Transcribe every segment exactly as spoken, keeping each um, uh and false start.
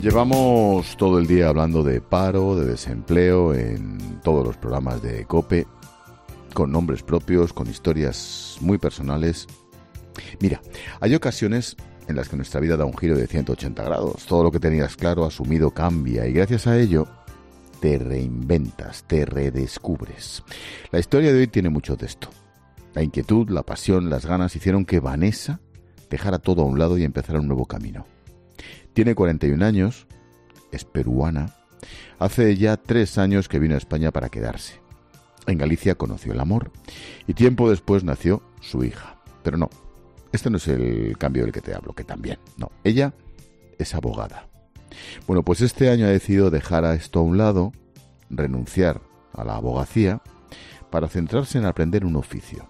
Llevamos todo el día hablando de paro, de desempleo en todos los programas de COPE, con nombres propios, con historias muy personales. Mira, hay ocasiones en las que nuestra vida da un giro de ciento ochenta grados. Todo lo que tenías claro, asumido, cambia y gracias a ello te reinventas, te redescubres. La historia de hoy tiene mucho de esto. La inquietud, la pasión, las ganas hicieron que Vanessa dejara todo a un lado y empezara un nuevo camino. Tiene cuarenta y un años, es peruana. Hace ya tres años que vino a España para quedarse. En Galicia conoció el amor y tiempo después nació su hija. Pero no, este no es el cambio del que te hablo, que también. No, ella es abogada. Bueno, pues este año ha decidido dejar a esto a un lado, renunciar a la abogacía para centrarse en aprender un oficio.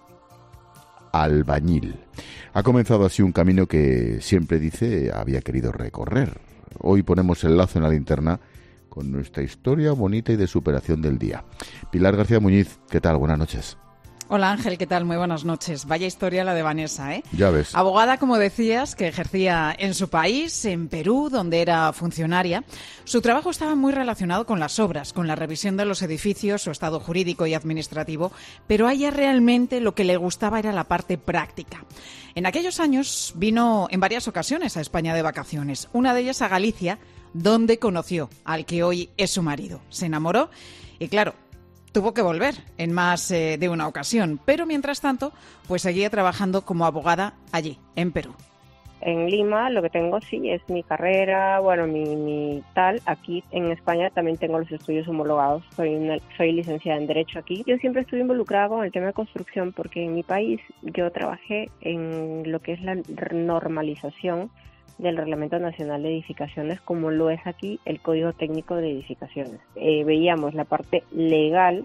Albañil. Ha comenzado así un camino que siempre dice había querido recorrer. Hoy ponemos el lazo en la linterna con nuestra historia bonita y de superación del día. Pilar García Muñiz, ¿qué tal? Buenas noches. Hola Ángel, ¿qué tal? Muy buenas noches. Vaya historia la de Vanessa, ¿eh? Ya ves. Abogada, como decías, que ejercía en su país, en Perú, donde era funcionaria. Su trabajo estaba muy relacionado con las obras, con la revisión de los edificios, su estado jurídico y administrativo, pero a ella realmente lo que le gustaba era la parte práctica. En aquellos años vino en varias ocasiones a España de vacaciones, una de ellas a Galicia, donde conoció al que hoy es su marido. Se enamoró y, claro, tuvo que volver en más eh, de una ocasión, pero mientras tanto, pues seguía trabajando como abogada allí, en Perú. En Lima lo que tengo sí es mi carrera, bueno, mi, mi tal. Aquí en España también tengo los estudios homologados, soy, una, soy licenciada en Derecho aquí. Yo siempre estuve involucrada con el tema de construcción porque en mi país yo trabajé en lo que es la normalización del Reglamento Nacional de Edificaciones, como lo es aquí el Código Técnico de Edificaciones. Eh, veíamos la parte legal.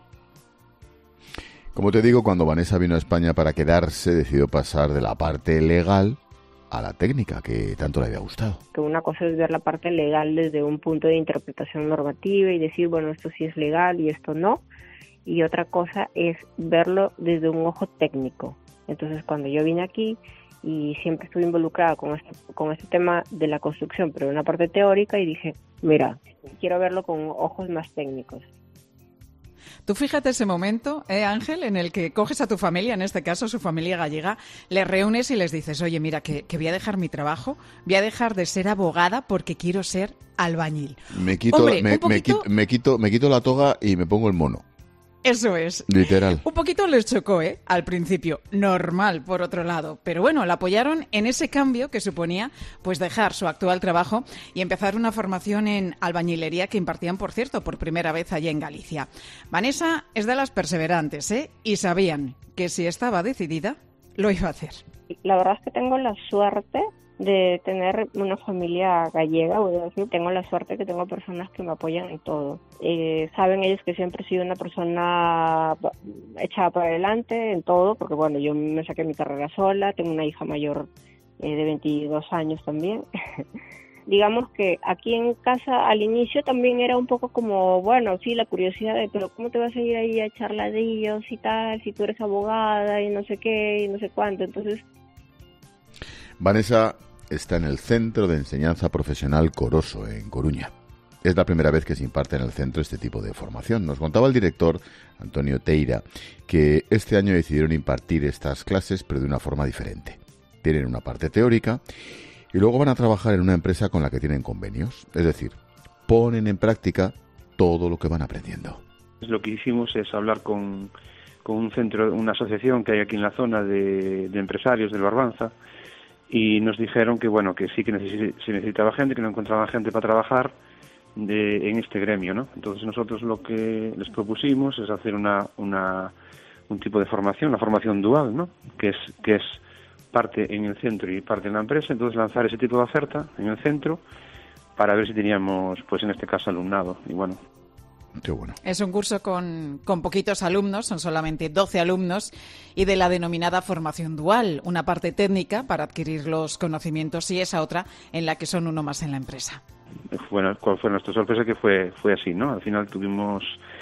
Como te digo, cuando Vanessa vino a España para quedarse, decidió pasar de la parte legal a la técnica, que tanto le había gustado. Que una cosa es ver la parte legal desde un punto de interpretación normativa y decir, bueno, esto sí es legal y esto no. Y otra cosa es verlo desde un ojo técnico. Entonces, cuando yo vine aquí, y siempre estuve involucrada con este, con este tema de la construcción, pero en una parte teórica, y dije, mira, quiero verlo con ojos más técnicos. Tú fíjate ese momento, ¿eh, Ángel?, en el que coges a tu familia, en este caso su familia gallega, les reúnes y les dices, oye, mira, que, que voy a dejar mi trabajo, voy a dejar de ser abogada porque quiero ser albañil. Me quito, Hombre, me, poquito... me, quito, me, quito, me quito la toga y me pongo el mono. Eso es. Literal. Un poquito les chocó, ¿eh? Al principio. Normal, por otro lado. Pero bueno, la apoyaron en ese cambio que suponía pues dejar su actual trabajo y empezar una formación en albañilería que impartían, por cierto, por primera vez allá en Galicia. Vanessa es de las perseverantes, ¿eh? Y sabían que si estaba decidida, lo iba a hacer. La verdad es que tengo la suerte de tener una familia gallega, voy a decir, tengo la suerte que tengo personas que me apoyan en todo. Eh, saben ellos que siempre he sido una persona echada para adelante en todo, porque bueno, yo me saqué mi carrera sola, tengo una hija mayor eh, de veintidós años también. Digamos que aquí en casa al inicio también era un poco como, bueno, sí, la curiosidad de, pero ¿cómo te vas a ir ahí a echar ladrillos y tal, si tú eres abogada y no sé qué y no sé cuánto? Entonces, Vanessa está en el Centro de Enseñanza Profesional Coroso, en Coruña. Es la primera vez que se imparte en el centro este tipo de formación. Nos contaba el director, Antonio Teira, que este año decidieron impartir estas clases, pero de una forma diferente. Tienen una parte teórica y luego van a trabajar en una empresa con la que tienen convenios. Es decir, ponen en práctica todo lo que van aprendiendo. Lo que hicimos es hablar con, con un centro, una asociación que hay aquí en la zona de, de empresarios del Barbanza, y nos dijeron que bueno, que sí que neces- se necesitaba gente, que no encontraban gente para trabajar de, en este gremio, ¿no? Entonces nosotros lo que les propusimos es hacer una, una un tipo de formación, una formación dual, ¿no? Que es que es parte en el centro y parte en la empresa. Entonces lanzar ese tipo de oferta en el centro para ver si teníamos, pues en este caso, alumnado. Y bueno. Qué bueno. Es un curso con, con poquitos alumnos, son solamente doce alumnos, y de la denominada formación dual, una parte técnica para adquirir los conocimientos y esa otra en la que son uno más en la empresa. Bueno, ¿cuál fue nuestra sorpresa? Que fue fue así, ¿no? Al final tuvimos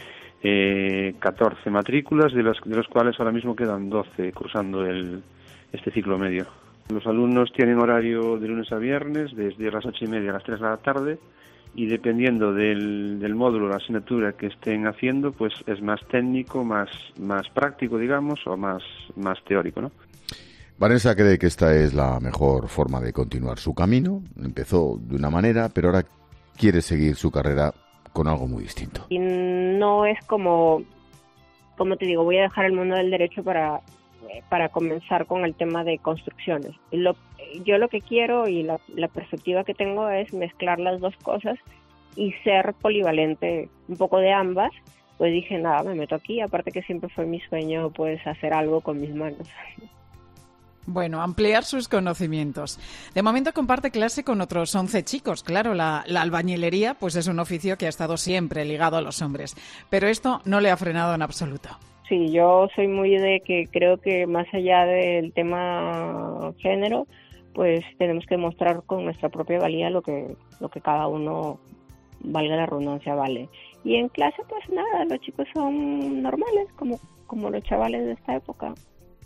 eh, catorce matrículas, de los, de los cuales ahora mismo quedan doce cursando el, este ciclo medio. Los alumnos tienen horario de lunes a viernes, desde las ocho y media a las tres de la tarde, y dependiendo del, del módulo, la asignatura que estén haciendo, pues es más técnico, más, más práctico, digamos, o más, más teórico, ¿no? Vanessa cree que esta es la mejor forma de continuar su camino. Empezó de una manera, pero ahora quiere seguir su carrera con algo muy distinto. Y no es como, como te digo, voy a dejar el mundo del derecho para, para comenzar con el tema de construcciones. Lo, yo lo que quiero y la, la perspectiva que tengo es mezclar las dos cosas y ser polivalente, un poco de ambas. Pues dije, nada, me meto aquí, aparte que siempre fue mi sueño, pues hacer algo con mis manos. Bueno, ampliar sus conocimientos. De momento comparte clase con otros once chicos. Claro, la, la albañilería pues es un oficio que ha estado siempre ligado a los hombres. Pero esto no le ha frenado en absoluto. Sí, yo soy muy de que creo que más allá del tema género, pues tenemos que mostrar con nuestra propia valía lo que, lo que cada uno, valga la redundancia, vale. Y en clase, pues nada, los chicos son normales, como, como los chavales de esta época.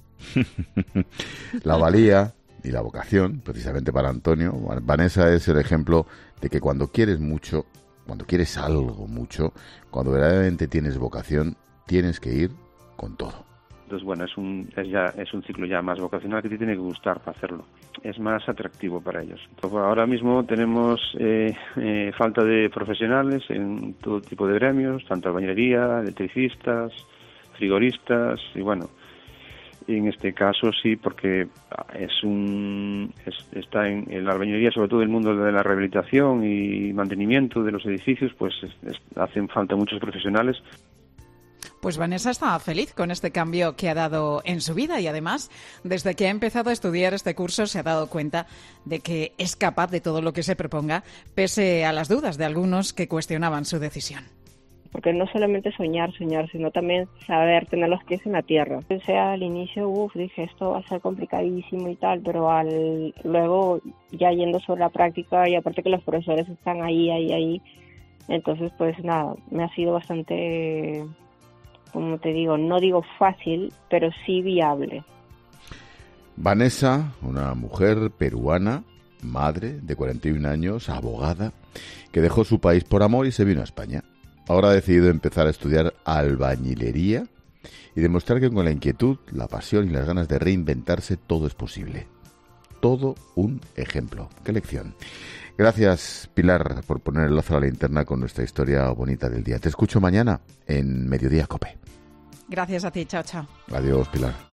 La valía y la vocación, precisamente para Antonio. Vanessa es el ejemplo de que cuando quieres mucho, cuando quieres algo mucho, cuando verdaderamente tienes vocación, tienes que ir con todo. Entonces, bueno, es un es ya es un ciclo ya más vocacional que te tiene que gustar para hacerlo. Es más atractivo para ellos. Entonces, ahora mismo tenemos eh, eh, falta de profesionales en todo tipo de gremios, tanto albañilería, electricistas, frigoristas y bueno. En este caso sí, porque es un es, está en, en la albañilería, sobre todo el mundo de la rehabilitación y mantenimiento de los edificios, pues es, es, hacen falta muchos profesionales. Pues Vanessa está feliz con este cambio que ha dado en su vida y además, desde que ha empezado a estudiar este curso, se ha dado cuenta de que es capaz de todo lo que se proponga, pese a las dudas de algunos que cuestionaban su decisión. Porque no solamente soñar, soñar, sino también saber tener los pies en la tierra. O sea, al inicio, uff, dije, esto va a ser complicadísimo y tal, pero al luego ya yendo sobre la práctica y aparte que los profesores están ahí, ahí, ahí, entonces pues nada, me ha sido bastante, como te digo, no digo fácil, pero sí viable. Vanessa, una mujer peruana, madre de cuarenta y un años, abogada, que dejó su país por amor y se vino a España. Ahora ha decidido empezar a estudiar albañilería y demostrar que con la inquietud, la pasión y las ganas de reinventarse todo es posible. Todo un ejemplo. ¡Qué lección! Gracias, Pilar, por poner el lazo a la linterna con nuestra historia bonita del día. Te escucho mañana en Mediodía COPE. Gracias a ti. Chao, chao. Adiós, Pilar.